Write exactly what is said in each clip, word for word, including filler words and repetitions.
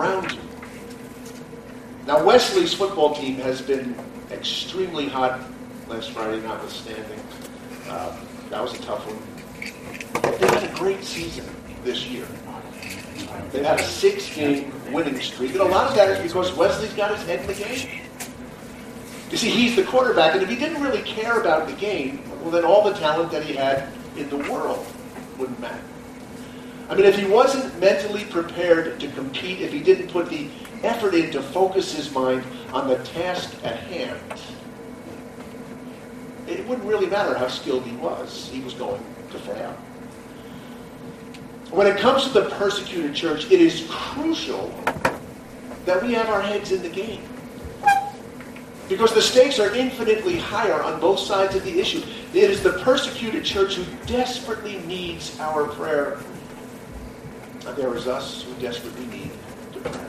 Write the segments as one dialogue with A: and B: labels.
A: around you. Now, Wesley's football team has been extremely hot last Friday, notwithstanding. Uh, that was a tough one. But they had a great season this year. They've had a six-game winning streak, and a lot of that is because Wesley's got his head in the game. You see, he's the quarterback, and if he didn't really care about the game, well, then all the talent that he had in the world wouldn't matter. I mean, if he wasn't mentally prepared to compete, if he didn't put the effort in to focus his mind on the task at hand, it wouldn't really matter how skilled he was. He was going to fail. When it comes to the persecuted church, it is crucial that we have our heads in the game. Because the stakes are infinitely higher on both sides of the issue. It is the persecuted church who desperately needs our prayer. And there is us who desperately need to pray.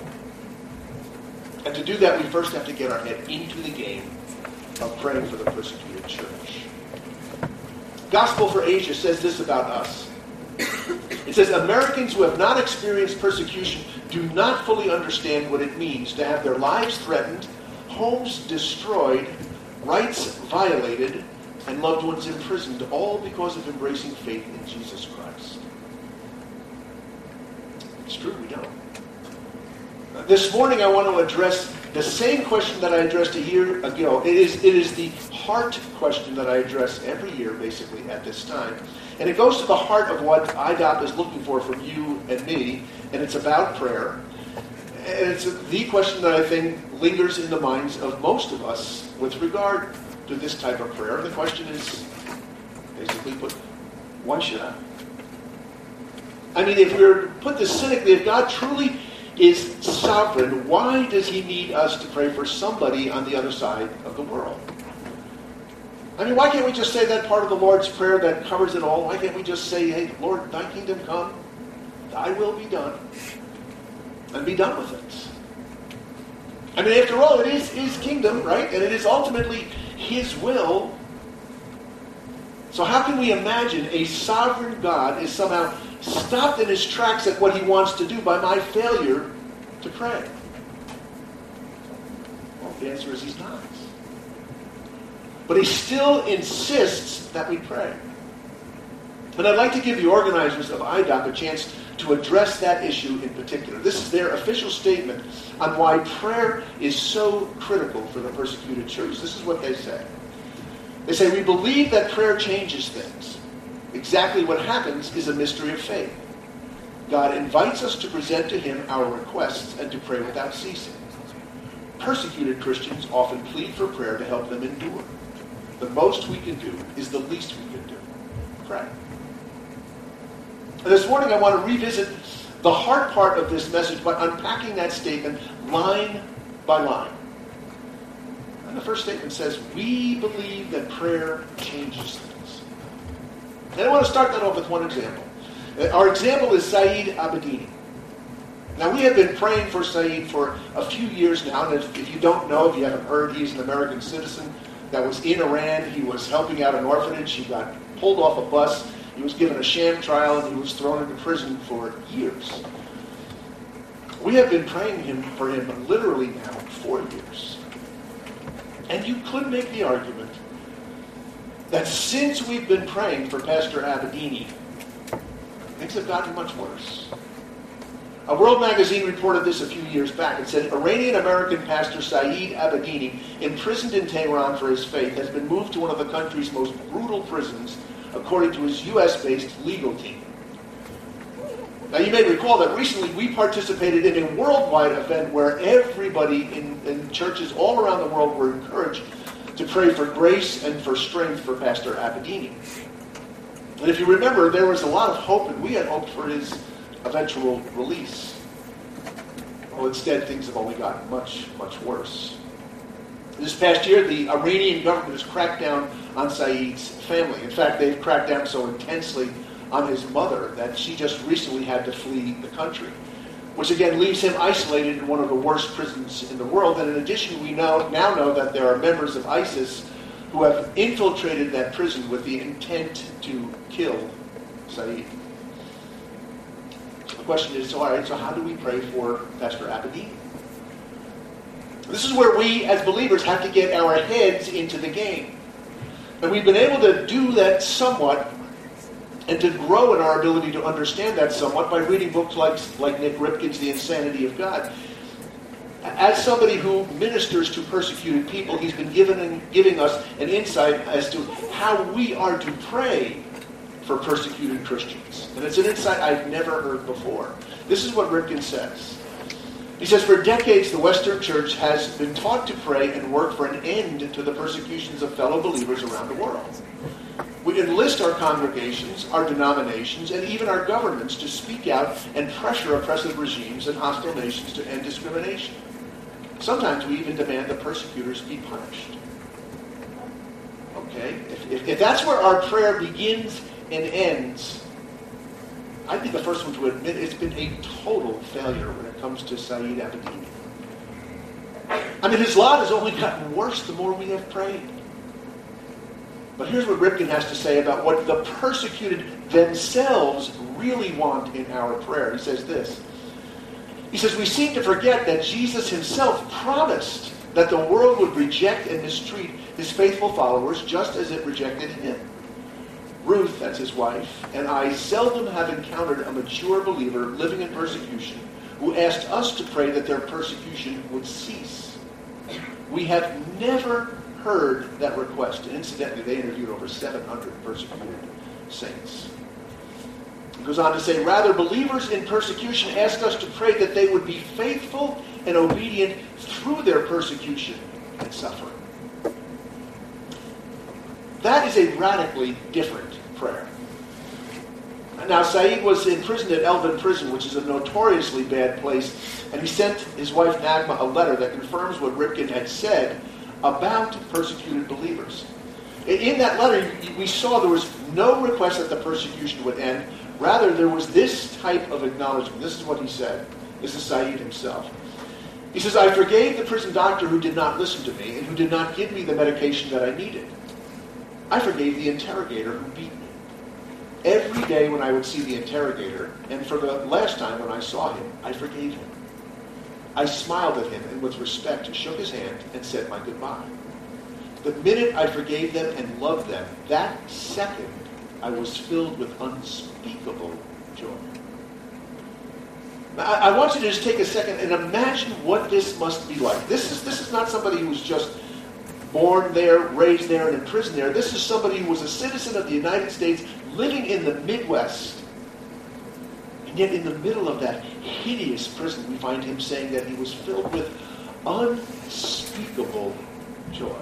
A: And to do that, we first have to get our head into the game of praying for the persecuted church. Gospel for Asia says this about us. It says, Americans who have not experienced persecution do not fully understand what it means to have their lives threatened, homes destroyed, rights violated, and loved ones imprisoned, all because of embracing faith in Jesus Christ. It's true, we don't. This morning I want to address the same question that I addressed a year ago. It is, it is the heart question that I address every year, basically, at this time. And it goes to the heart of what I D O P is looking for from you and me, and it's about prayer. And it's the question that I think lingers in the minds of most of us with regard to this type of prayer. And the question is, basically put, why should I? I mean, if we were to put this cynically, if God truly is sovereign, why does he need us to pray for somebody on the other side of the world? I mean, why can't we just say that part of the Lord's Prayer that covers it all? Why can't we just say, hey, Lord, thy kingdom come, thy will be done, and be done with it? I mean, after all, it is his kingdom, right? And it is ultimately his will. So how can we imagine a sovereign God is somehow stopped in his tracks at what he wants to do by my failure to pray? Well, the answer is he's not. But he still insists that we pray. And I'd like to give the organizers of I D O P a chance to address that issue in particular. This is their official statement on why prayer is so critical for the persecuted church. This is what they say. They say, we believe that prayer changes things. Exactly what happens is a mystery of faith. God invites us to present to him our requests and to pray without ceasing. Persecuted Christians often plead for prayer to help them endure. The most we can do is the least we can do. Pray. And this morning I want to revisit the hard part of this message by unpacking that statement line by line. And the first statement says, we believe that prayer changes things. And I want to start that off with one example. Our example is Saeed Abedini. Now, we have been praying for Saeed for a few years now, and if, if you don't know, if you haven't heard, he's an American citizen that was in Iran. He was helping out an orphanage. He got pulled off a bus. He was given a sham trial, and he was thrown into prison for years. We have been praying him for him literally now four years. And you could make the argument that since we've been praying for Pastor Abedini, things have gotten much worse. A World Magazine reported this a few years back. It said, Iranian-American pastor Saeed Abedini, imprisoned in Tehran for his faith, has been moved to one of the country's most brutal prisons, according to his U S-based legal team. Now, you may recall that recently we participated in a worldwide event where everybody in, in churches all around the world were encouraged to pray for grace and for strength for Pastor Abedini. And if you remember, there was a lot of hope, and we had hoped for his eventual release. Well, instead, things have only gotten much, much worse. This past year, the Iranian government has cracked down on Saeed's family. In fact, they've cracked down so intensely on his mother that she just recently had to flee the country, which again leaves him isolated in one of the worst prisons in the world. And in addition, we know, now know that there are members of ISIS who have infiltrated that prison with the intent to kill Saeed. the question is, so, all right, so how do we pray for Pastor Abedini? This is where we, as believers, have to get our heads into the game. And we've been able to do that somewhat and to grow in our ability to understand that somewhat by reading books like, like Nick Ripken's The Insanity of God. As somebody who ministers to persecuted people, he's been given and giving us an insight as to how we are to pray for persecuted Christians. And it's an insight I've never heard before. This is what Ripken says. He says, for decades, the Western Church has been taught to pray and work for an end to the persecutions of fellow believers around the world. We enlist our congregations, our denominations, and even our governments to speak out and pressure oppressive regimes and hostile nations to end discrimination. Sometimes we even demand the persecutors be punished. Okay? If, if, if that's where our prayer begins and ends, I'd be the first one to admit it's been a total failure when it comes to Saeed Abedini. I mean, his lot has only gotten worse the more we have prayed. But here's what Ripken has to say about what the persecuted themselves really want in our prayer. He says this. He says, we seem to forget that Jesus himself promised that the world would reject and mistreat his faithful followers just as it rejected him. Ruth, that's his wife, and I seldom have encountered a mature believer living in persecution who asked us to pray that their persecution would cease. We have never heard that request. And incidentally, they interviewed over seven hundred persecuted saints. He goes on to say, rather, believers in persecution ask us to pray that they would be faithful and obedient through their persecution and suffering. That is a radically different prayer. Now, Saeed was imprisoned at Elvin Prison, which is a notoriously bad place, and he sent his wife Nagma a letter that confirms what Ripken had said about persecuted believers. In that letter, we saw there was no request that the persecution would end. Rather, there was this type of acknowledgement. This is what he said. This is Saeed himself. He says, I forgave the prison doctor who did not listen to me and who did not give me the medication that I needed. I forgave the interrogator who beat me. Every day when I would see the interrogator, and for the last time when I saw him, I forgave him. I smiled at him and with respect shook his hand and said my goodbye. The minute I forgave them and loved them, that second I was filled with unspeakable joy. Now, I, I want you to just take a second and imagine what this must be like. This is, this is not somebody who was just born there, raised there, and imprisoned there. This is somebody who was a citizen of the United States living in the Midwest. And yet in the middle of that hideous prison, we find him saying that he was filled with unspeakable joy.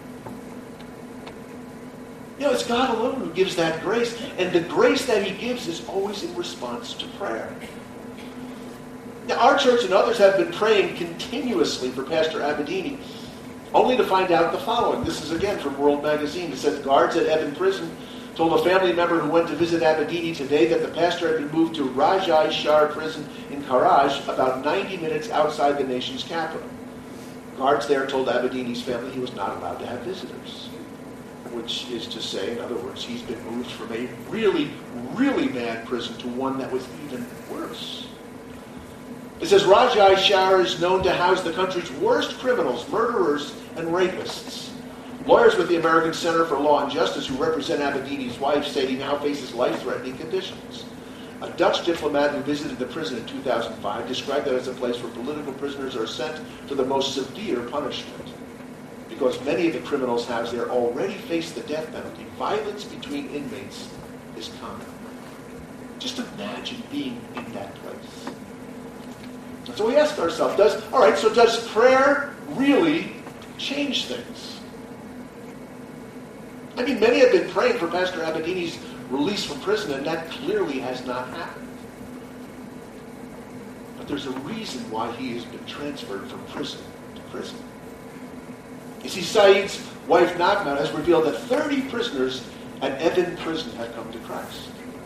A: You know, it's God alone who gives that grace. And the grace that he gives is always in response to prayer. Now, our church and others have been praying continuously for Pastor Abedini, only to find out the following. This is again from World Magazine. It says, guards at Evin Prison told a family member who went to visit Abedini today that the pastor had been moved to Rajai Shar Prison in Karaj, about ninety minutes outside the nation's capital. Guards there told Abedini's family he was not allowed to have visitors. Which is to say, in other words, he's been moved from a really, really bad prison to one that was even worse. It says Rajai Shar is known to house the country's worst criminals, murderers, and rapists. Lawyers with the American Center for Law and Justice who represent Abedini's wife say he now faces life-threatening conditions. A Dutch diplomat who visited the prison in two thousand five described it as a place where political prisoners are sent for the most severe punishment. Because many of the criminals housed there already face the death penalty, violence between inmates is common. Just imagine being in that place. And so we ask ourselves, does all right, so does prayer really change things? I mean, many have been praying for Pastor Abedini's release from prison, and that clearly has not happened. But there's a reason why he has been transferred from prison to prison. You see, Saeed's wife Nagma has revealed that thirty prisoners at Evin Prison have come to Christ.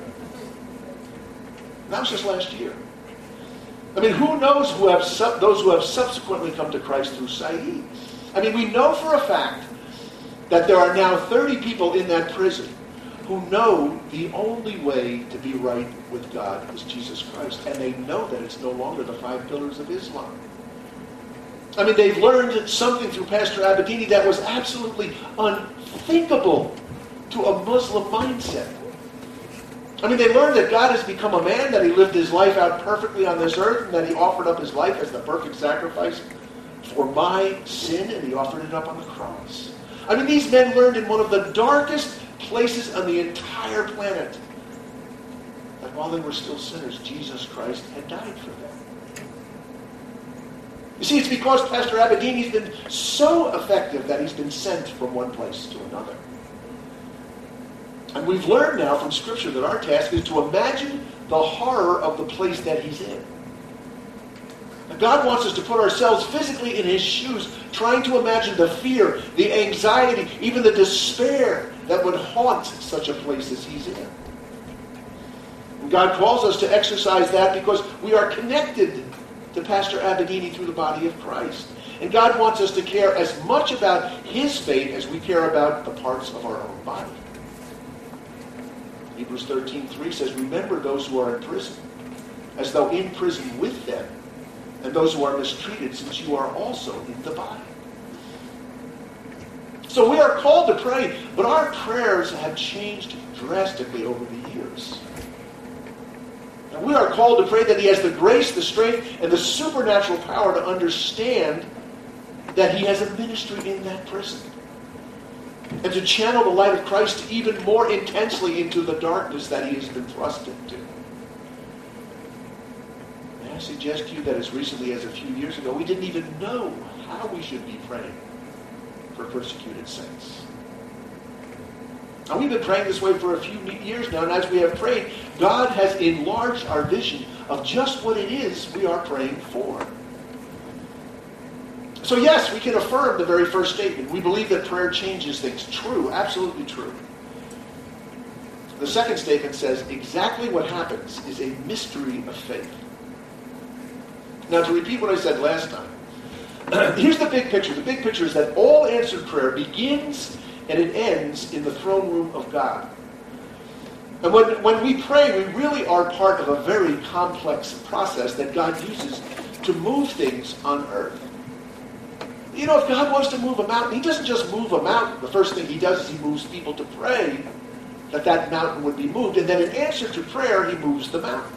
A: That was just last year. I mean, who knows who have sub- those who have subsequently come to Christ through Saeed? I mean, we know for a fact that there are now thirty people in that prison who know the only way to be right with God is Jesus Christ. And they know that it's no longer the five pillars of Islam. I mean, they've learned something through Pastor Abedini that was absolutely unthinkable to a Muslim mindset. I mean, they learned that God has become a man, that he lived his life out perfectly on this earth, and that he offered up his life as the perfect sacrifice for my sin, and he offered it up on the cross. I mean, these men learned in one of the darkest places on the entire planet that while they were still sinners, Jesus Christ had died for them. You see, it's because Pastor Abedini's been so effective that he's been sent from one place to another. And we've learned now from Scripture that our task is to imagine the horror of the place that he's in. And God wants us to put ourselves physically in his shoes, trying to imagine the fear, the anxiety, even the despair that would haunt such a place as he's in. And God calls us to exercise that because we are connected to Pastor Abedini through the body of Christ. And God wants us to care as much about his fate as we care about the parts of our own body. Hebrews thirteen three says, remember those who are in prison, as though in prison with them, and those who are mistreated, since you are also in the body. So we are called to pray, but our prayers have changed drastically over the years. And we are called to pray that he has the grace, the strength, and the supernatural power to understand that he has a ministry in that prison. And to channel the light of Christ even more intensely into the darkness that he has been thrust into. May I suggest to you that as recently as a few years ago, we didn't even know how we should be praying for persecuted saints. Now, we've been praying this way for a few years now, and as we have prayed, God has enlarged our vision of just what it is we are praying for. So yes, we can affirm the very first statement. We believe that prayer changes things. True, absolutely true. The second statement says exactly what happens is a mystery of faith. Now, to repeat what I said last time, here's the big picture. The big picture is that all answered prayer begins and it ends in the throne room of God. And when, when we pray, we really are part of a very complex process that God uses to move things on earth. You know, if God wants to move a mountain, he doesn't just move a mountain. The first thing he does is he moves people to pray that that mountain would be moved. And then in answer to prayer, he moves the mountain.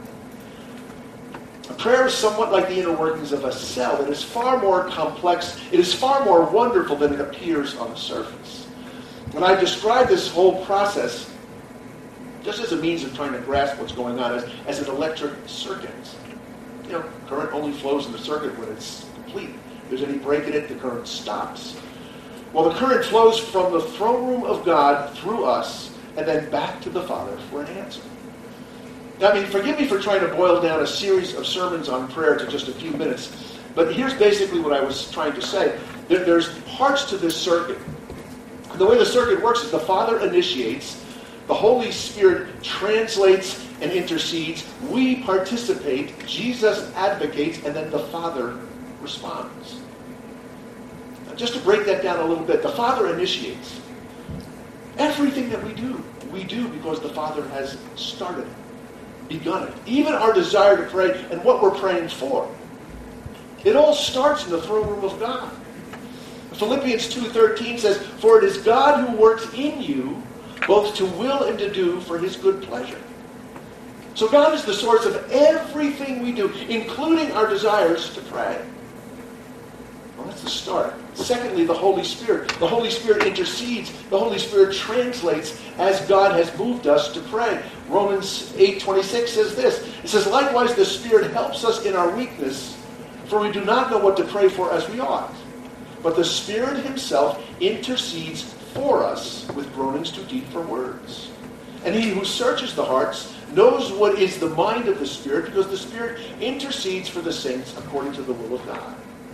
A: A prayer is somewhat like the inner workings of a cell. It is far more complex. It is far more wonderful than it appears on the surface. When I describe this whole process, just as a means of trying to grasp what's going on, as, as an electric circuit. You know, current only flows in the circuit when it's complete. If there's any break in it, the current stops. Well, the current flows from the throne room of God through us and then back to the Father for an answer. Now, I mean, forgive me for trying to boil down a series of sermons on prayer to just a few minutes, but here's basically what I was trying to say. There, there's parts to this circuit. The way the circuit works is the Father initiates, the Holy Spirit translates and intercedes, we participate, Jesus advocates, and then the Father responds. Now, just to break that down a little bit, the Father initiates. Everything that we do, we do because the Father has started it, begun it. Even our desire to pray and what we're praying for. It all starts in the throne room of God. Philippians two thirteen says, for it is God who works in you both to will and to do for his good pleasure. So God is the source of everything we do, including our desires to pray. Well, that's the start. Secondly, the Holy Spirit. The Holy Spirit intercedes. The Holy Spirit translates as God has moved us to pray. Romans eight twenty-six says this. It says, likewise, the Spirit helps us in our weakness, for we do not know what to pray for as we ought. But the Spirit himself intercedes for us with groanings too deep for words. And he who searches the hearts knows what is the mind of the Spirit, because the Spirit intercedes for the saints according to the will of God.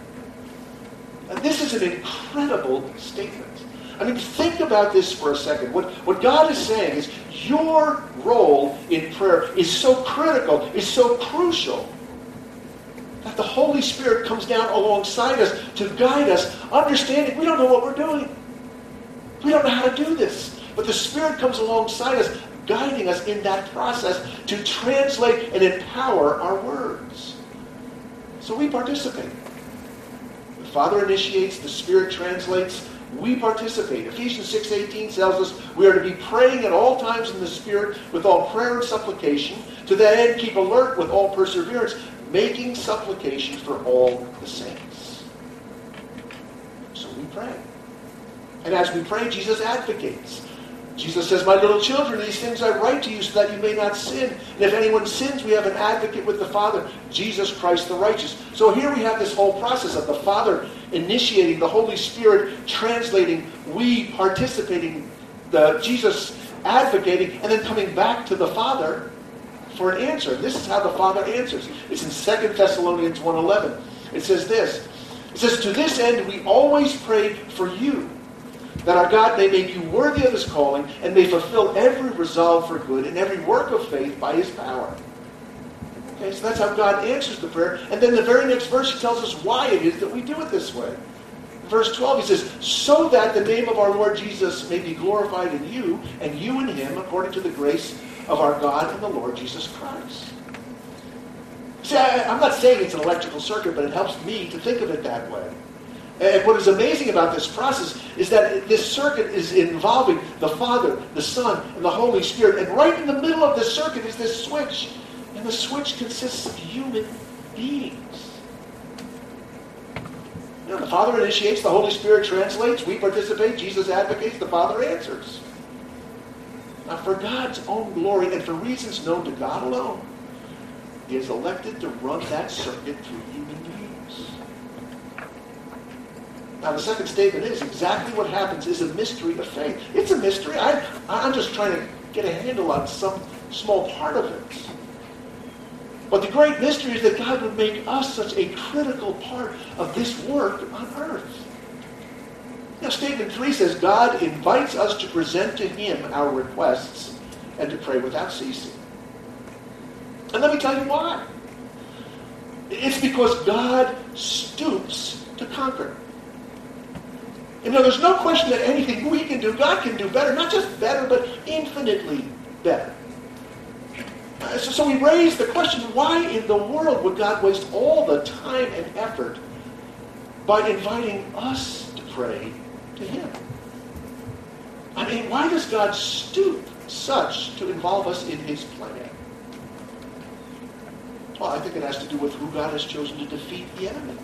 A: And this is an incredible statement. I mean, think about this for a second. What, what God is saying is your role in prayer is so critical, is so crucial, that the Holy Spirit comes down alongside us to guide us, understanding we don't know what we're doing. We don't know how to do this. But the Spirit comes alongside us, guiding us in that process to translate and empower our words. So we participate. The Father initiates, the Spirit translates, we participate. Ephesians six eighteen tells us we are to be praying at all times in the Spirit with all prayer and supplication. To that end, keep alert with all perseverance, making supplication for all the saints. So we pray. And as we pray, Jesus advocates. Jesus says, my little children, these things I write to you so that you may not sin. And if anyone sins, we have an advocate with the Father, Jesus Christ the righteous. So here we have this whole process of the Father initiating, the Holy Spirit translating, we participating, the Jesus advocating, and then coming back to the Father for an answer. This is how the Father answers. It's in Second Thessalonians one eleven. It says this. It says, to this end we always pray for you, that our God may make you worthy of his calling and may fulfill every resolve for good and every work of faith by his power. Okay, so that's how God answers the prayer. And then the very next verse, he tells us why it is that we do it this way. In verse twelve, he says, so that the name of our Lord Jesus may be glorified in you and you in him according to the grace of our God and the Lord Jesus Christ. See, I, I'm not saying it's an electrical circuit, but it helps me to think of it that way. And what is amazing about this process is that this circuit is involving the Father, the Son, and the Holy Spirit. And right in the middle of this circuit is this switch. And the switch consists of human beings. You know, the Father initiates, the Holy Spirit translates, we participate, Jesus advocates, the Father answers. Now, for God's own glory and for reasons known to God alone, he is elected to run that circuit through human beings. Now, the second statement is exactly what happens is a mystery of faith. It's a mystery. I, I'm just trying to get a handle on some small part of it. But the great mystery is that God would make us such a critical part of this work on earth. Now, statement three says, God invites us to present to him our requests and to pray without ceasing. And let me tell you why. It's because God stoops to conquer. You know, there's no question that anything we can do, God can do better. Not just better, but infinitely better. Uh, so, so we raise the question, why in the world would God waste all the time and effort by inviting us to pray to him? I mean, why does God stoop such to involve us in his plan? Well, I think it has to do with who God has chosen to defeat the enemy.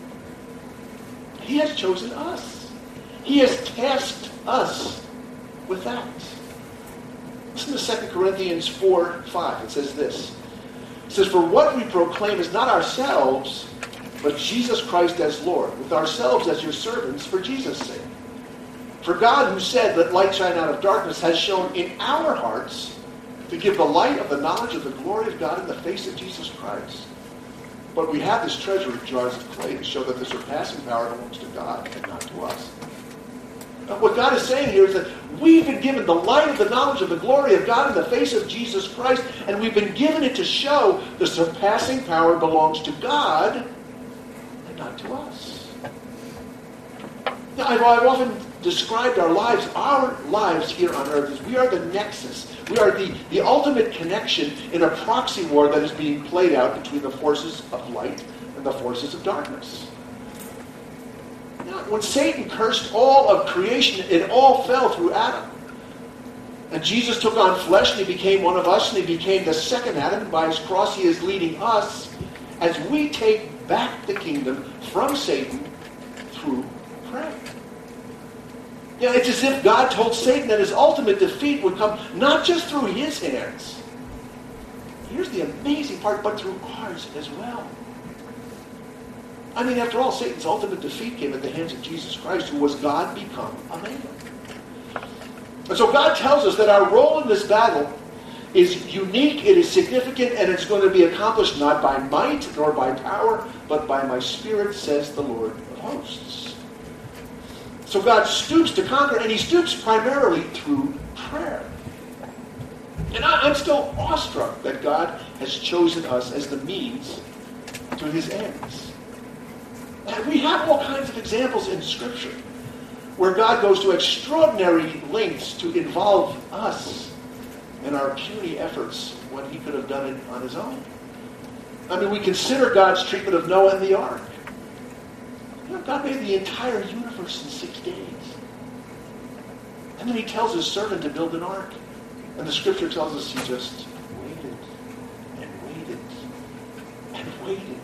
A: He has chosen us. He has tasked us with that. Listen to Second Corinthians four five. It says this. It says, for what we proclaim is not ourselves, but Jesus Christ as Lord, with ourselves as your servants for Jesus' sake. For God, who said, let light shine out of darkness, has shown in our hearts to give the light of the knowledge of the glory of God in the face of Jesus Christ. But we have this treasure in jars of clay to show that the surpassing power belongs to God and not to us. Now, what God is saying here is that we've been given the light of the knowledge of the glory of God in the face of Jesus Christ, and we've been given it to show the surpassing power belongs to God and not to us. Now, I've, I've often described our lives, our lives here on earth, as we are the nexus. We are the, the ultimate connection in a proxy war that is being played out between the forces of light and the forces of darkness. Now, when Satan cursed all of creation, it all fell through Adam. And Jesus took on flesh and he became one of us and he became the second Adam. And by his cross he is leading us as we take back the kingdom from Satan through prayer. You know, it's as if God told Satan that his ultimate defeat would come not just through his hands. Here's the amazing part, but through ours as well. I mean, after all, Satan's ultimate defeat came at the hands of Jesus Christ, who was God become a man. And so God tells us that our role in this battle is unique, it is significant, and it's going to be accomplished not by might nor by power, but by my Spirit, says the Lord of hosts. So God stoops to conquer, and he stoops primarily through prayer. And I, I'm still awestruck that God has chosen us as the means to his ends. And we have all kinds of examples in Scripture where God goes to extraordinary lengths to involve us in our puny efforts when he could have done it on his own. I mean, we consider God's treatment of Noah and the ark. You know, God made the entire universe in six days. And then he tells his servant to build an ark. And the scripture tells us he just waited and waited and waited.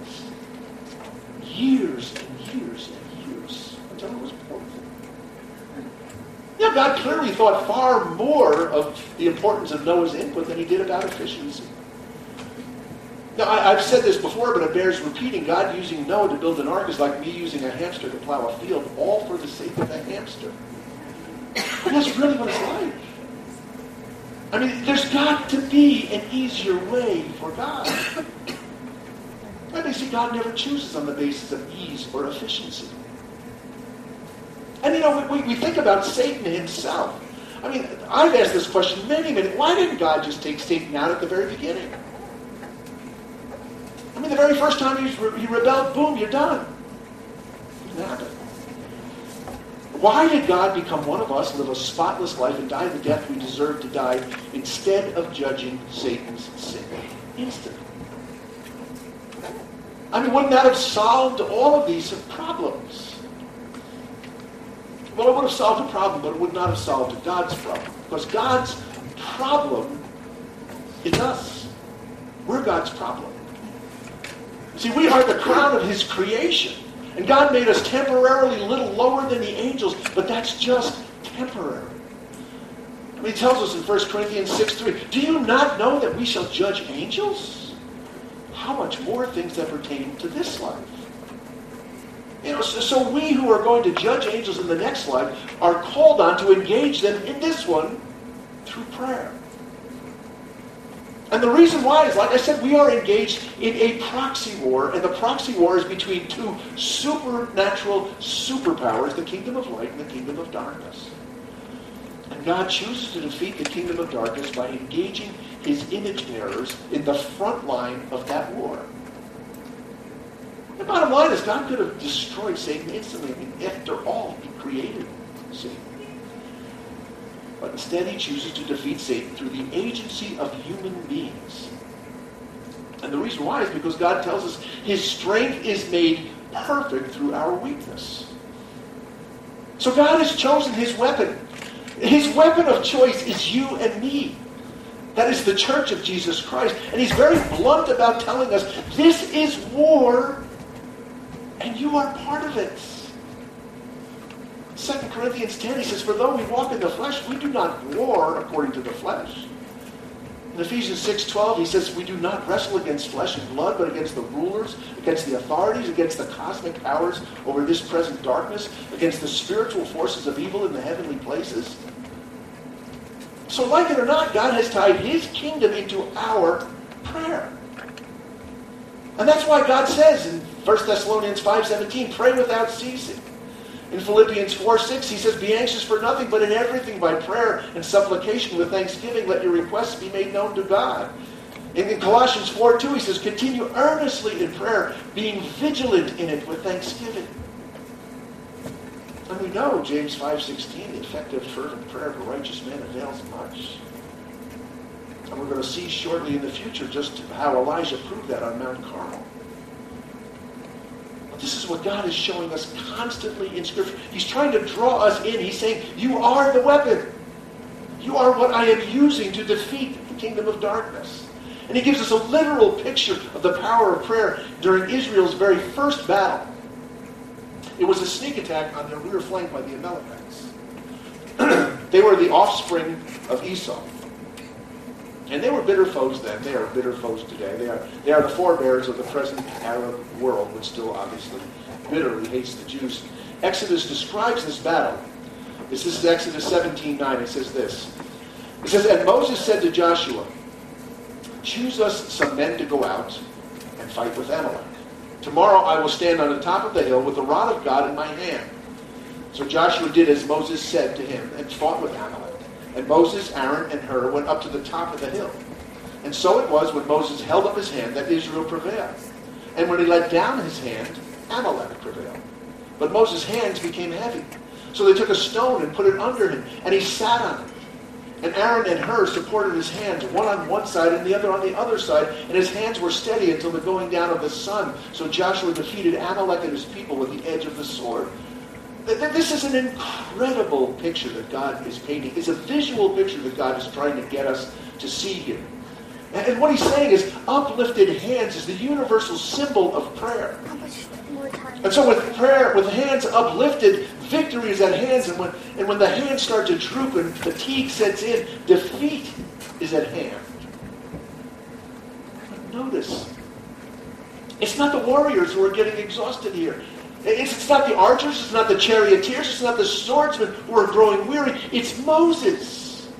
A: Years and years and years until it was perfect. You know, God clearly thought far more of the importance of Noah's input than he did about efficiency. Now, I, I've said this before, but it bears repeating. God using Noah to build an ark is like me using a hamster to plow a field, all for the sake of the hamster. And that's really what it's like. I mean, there's got to be an easier way for God. And they see God never chooses on the basis of ease or efficiency. And you know, we, we think about Satan himself. I mean, I've asked this question many, many. Why didn't God just take Satan out at the very beginning? I mean, the very first time he, he rebelled, boom, you're done. It didn't happen. Why did God become one of us, live a spotless life, and die the death we deserve to die, instead of judging Satan's sin instantly? I mean, wouldn't that have solved all of these problems? Well, it would have solved a problem, but it would not have solved God's problem. Because God's problem is us. We're God's problem. See, we are the crown of his creation. And God made us temporarily a little lower than the angels, but that's just temporary. I mean, he tells us in First Corinthians six three, do you not know that we shall judge angels? How much more things that pertain to this life? You know, so, so we who are going to judge angels in the next life are called on to engage them in this one through prayer. And the reason why is, like I said, we are engaged in a proxy war, and the proxy war is between two supernatural superpowers, the kingdom of light and the kingdom of darkness. And God chooses to defeat the kingdom of darkness by engaging his image bearers in the front line of that war. The bottom line is God could have destroyed Satan instantly. I mean, after all, he created Satan. But instead he chooses to defeat Satan through the agency of human beings. And the reason why is because God tells us his strength is made perfect through our weakness. So God has chosen his weapon. His weapon of choice is you and me. That is the church of Jesus Christ. And he's very blunt about telling us this is war and you are part of it. Second Corinthians ten, he says, for though we walk in the flesh, we do not war according to the flesh. In Ephesians six twelve, he says, we do not wrestle against flesh and blood, but against the rulers, against the authorities, against the cosmic powers over this present darkness, against the spiritual forces of evil in the heavenly places. So like it or not, God has tied his kingdom into our prayer. And that's why God says in First Thessalonians five seventeen, pray without ceasing. In Philippians four six, he says, be anxious for nothing, but in everything by prayer and supplication with thanksgiving, let your requests be made known to God. And in Colossians four two, he says, continue earnestly in prayer, being vigilant in it with thanksgiving. And we know, James five sixteen, the effective fervent prayer of a righteous man avails much. And we're going to see shortly in the future just how Elijah proved that on Mount Carmel. This is what God is showing us constantly in Scripture. He's trying to draw us in. He's saying, you are the weapon. You are what I am using to defeat the kingdom of darkness. And he gives us a literal picture of the power of prayer during Israel's very first battle. It was a sneak attack on their rear flank by the Amalekites. They were the offspring of Esau. And they were bitter foes then. They are bitter foes today. They are, they are the forebears of the present Arab world, which still obviously bitterly hates the Jews. Exodus describes this battle. This is Exodus seventeen nine. It says this. It says, and Moses said to Joshua, choose us some men to go out and fight with Amalek. Tomorrow I will stand on the top of the hill with the rod of God in my hand. So Joshua did as Moses said to him and fought with Amalek. And Moses, Aaron, and Hur went up to the top of the hill. And so it was when Moses held up his hand that Israel prevailed. And when he let down his hand, Amalek prevailed. But Moses' hands became heavy. So they took a stone and put it under him, and he sat on it. And Aaron and Hur supported his hands, one on one side and the other on the other side, and his hands were steady until the going down of the sun. So Joshua defeated Amalek and his people with the edge of the sword. This is an incredible picture that God is painting. It's a visual picture that God is trying to get us to see here. And what he's saying is uplifted hands is the universal symbol of prayer. And so with prayer, with hands uplifted, victory is at hand. And when, and when the hands start to droop and fatigue sets in, defeat is at hand. But notice, it's not the warriors who are getting exhausted here. It's, it's not the archers, it's not the charioteers, it's not the swordsmen who are growing weary. It's Moses.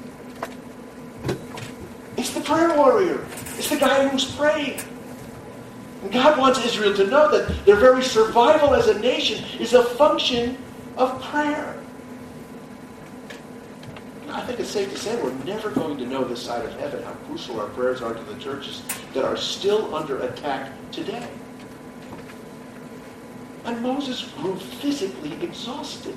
A: It's the prayer warrior. It's the guy who's praying. And God wants Israel to know that their very survival as a nation is a function of prayer. I think it's safe to say we're never going to know this side of heaven how crucial our prayers are to the churches that are still under attack today. And Moses grew physically exhausted.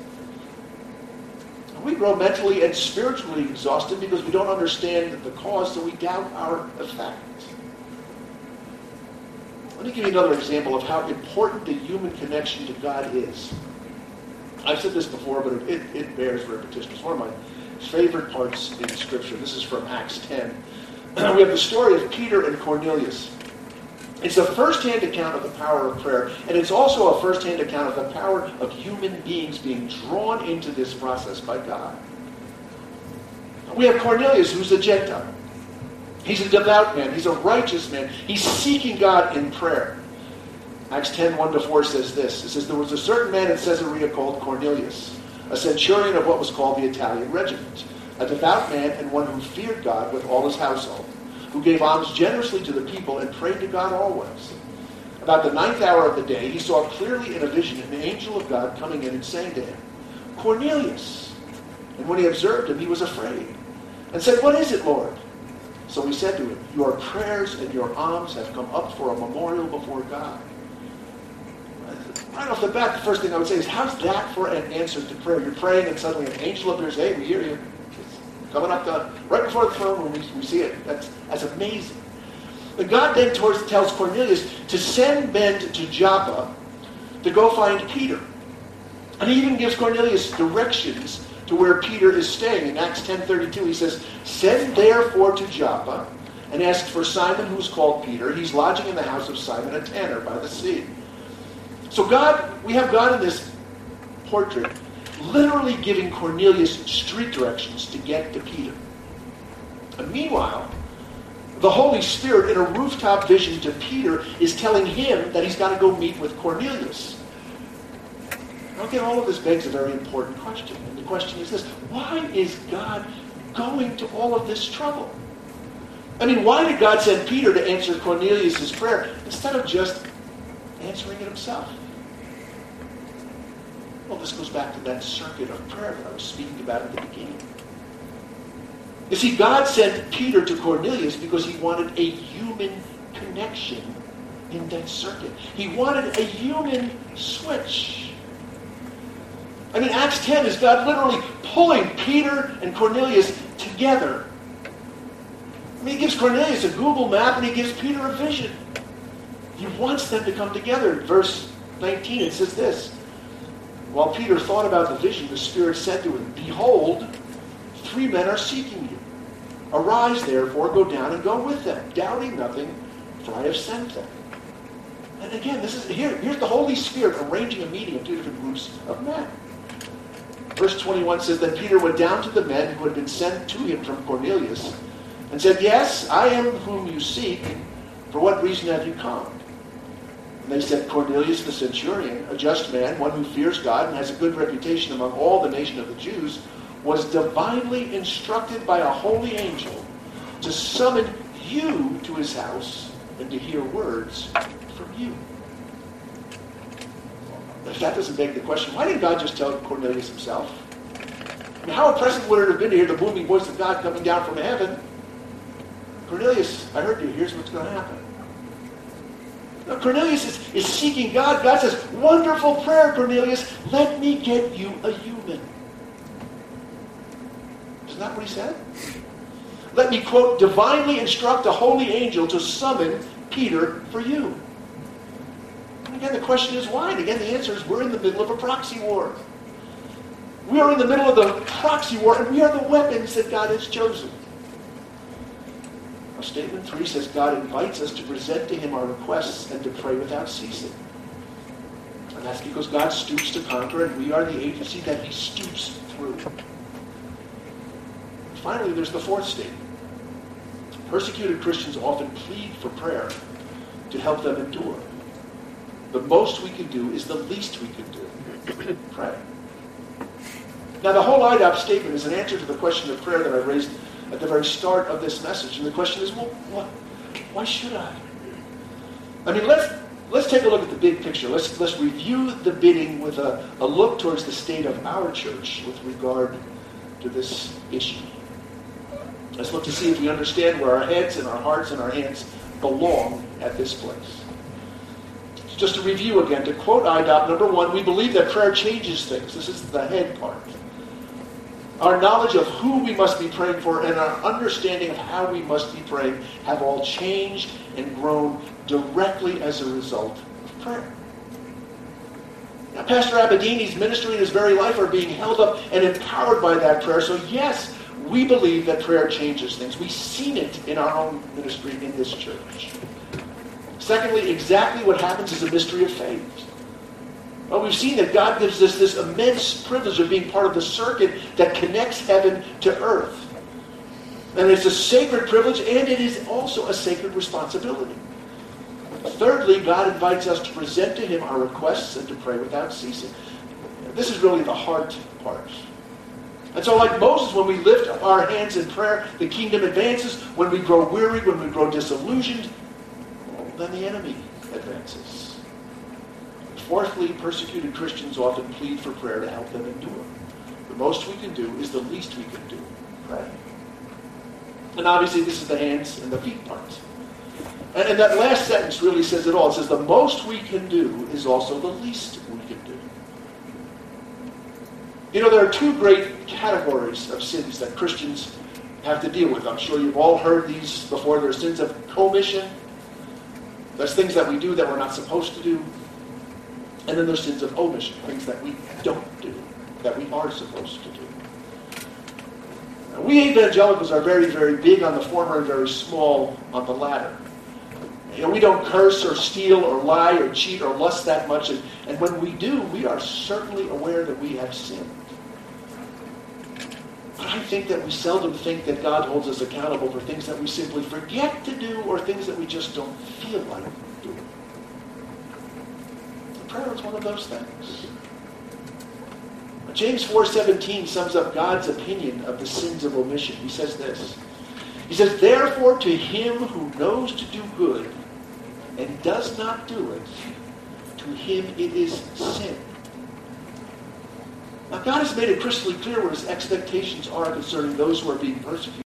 A: We grow mentally and spiritually exhausted because we don't understand the cause, so we doubt our effect. Let me give you another example of how important the human connection to God is. I've said this before, but it, it bears repetition. It's one of my favorite parts in Scripture. This is from Acts ten. We have the story of Peter and Cornelius. It's a first-hand account of the power of prayer, and it's also a first-hand account of the power of human beings being drawn into this process by God. We have Cornelius, who's a Gentile. He's a devout man. He's a righteous man. He's seeking God in prayer. Acts ten, one to four says this. It says, there was a certain man in Caesarea called Cornelius, a centurion of what was called the Italian regiment, a devout man and one who feared God with all his household, who gave alms generously to the people and prayed to God always. About the ninth hour of the day, he saw clearly in a vision an angel of God coming in and saying to him, Cornelius. And when he observed him, he was afraid and said, what is it, Lord? So he said to him, your prayers and your alms have come up for a memorial before God. Right off the bat, the first thing I would say is, how's that for an answer to prayer? You're praying and suddenly an angel appears, hey, we hear you. It's coming up to, right before the throne when we, we see it. That's, that's amazing. But God then towards, tells Cornelius to send men to Joppa to go find Peter. And he even gives Cornelius directions to where Peter is staying. In Acts ten thirty-two, he says, send therefore to Joppa and ask for Simon, who is called Peter. He's lodging in the house of Simon a tanner by the sea. So God, we have God in this portrait literally giving Cornelius street directions to get to Peter. And meanwhile, the Holy Spirit in a rooftop vision to Peter is telling him that he's got to go meet with Cornelius. Now again, all of this begs a very important question. And the question is this: why is God going to all of this trouble? I mean, why did God send Peter to answer Cornelius' prayer instead of just answering it himself? Well, this goes back to that circuit of prayer that I was speaking about at the beginning. You see, God sent Peter to Cornelius because he wanted a human connection in that circuit. He wanted a human switch. I mean, Acts ten is God literally pulling Peter and Cornelius together. I mean, he gives Cornelius a Google map and he gives Peter a vision. He wants them to come together. Verse nineteen, it says this. While Peter thought about the vision, the Spirit said to him, behold, three men are seeking you. Arise, therefore, go down and go with them, doubting nothing, for I have sent them. And again, this is here, here's the Holy Spirit arranging a meeting of two different groups of men. Verse twenty-one says, then Peter went down to the men who had been sent to him from Cornelius and said, yes, I am whom you seek. For what reason have you come? And they said, Cornelius the centurion, a just man, one who fears God and has a good reputation among all the nation of the Jews, was divinely instructed by a holy angel to summon you to his house and to hear words from you. If that doesn't beg the question, why didn't God just tell Cornelius himself? I mean, how impressive would it have been to hear the booming voice of God coming down from heaven? Cornelius, I heard you. Here's what's going to happen. Now, Cornelius is, is seeking God. God says, wonderful prayer, Cornelius. Let me get you a human. Isn't that what he said? Let me, quote, divinely instruct a holy angel to summon Peter for you. And again, the question is why? And again, the answer is we're in the middle of a proxy war. We are in the middle of the proxy war, and we are the weapons that God has chosen. Our statement three says God invites us to present to him our requests and to pray without ceasing. And that's because God stoops to conquer, and we are the agency that he stoops through. Finally, there's the fourth statement. Persecuted Christians often plead for prayer to help them endure. The most we can do is the least we can do. Pray. Now, the whole I D O P statement is an answer to the question of prayer that I raised at the very start of this message. And the question is, well, what, why should I? I mean, let's let's take a look at the big picture. Let's let's review the bidding with a, a look towards the state of our church with regard to this issue. Let's look to see if we understand where our heads and our hearts and our hands belong at this place. Just to review again, to quote I D O P, number one, we believe that prayer changes things. This is the head part. Our knowledge of who we must be praying for and our understanding of how we must be praying have all changed and grown directly as a result of prayer. Now, Pastor Abedini's ministry and his very life are being held up and empowered by that prayer. So yes, we believe that prayer changes things. We've seen it in our own ministry in this church. Secondly, exactly what happens is a mystery of faith. Well, we've seen that God gives us this immense privilege of being part of the circuit that connects heaven to earth. And it's a sacred privilege, and it is also a sacred responsibility. Thirdly, God invites us to present to him our requests and to pray without ceasing. This is really the hard part. And so like Moses, when we lift up our hands in prayer, the kingdom advances. When we grow weary, when we grow disillusioned, then the enemy advances. Fourthly, persecuted Christians often plead for prayer to help them endure. The most we can do is the least we can do. Pray. And obviously this is the hands and the feet part. And, and that last sentence really says it all. It says the most we can do is also the least we can do. You know, there are two great categories of sins that Christians have to deal with. I'm sure you've all heard these before. There are sins of commission. There's things that we do that we're not supposed to do. And then there's sins of omission, things that we don't do, that we are supposed to do. Now, we evangelicals are very, very big on the former and very small on the latter. You know, we don't curse or steal or lie or cheat or lust that much. And, and when we do, we are certainly aware that we have sinned. But I think that we seldom think that God holds us accountable for things that we simply forget to do or things that we just don't feel like doing. Prayer is one of those things. James four seventeen sums up God's opinion of the sins of omission. He says this. He says, therefore to him who knows to do good and does not do it, to him it is sin. Now God has made it crystal clear what his expectations are concerning those who are being persecuted.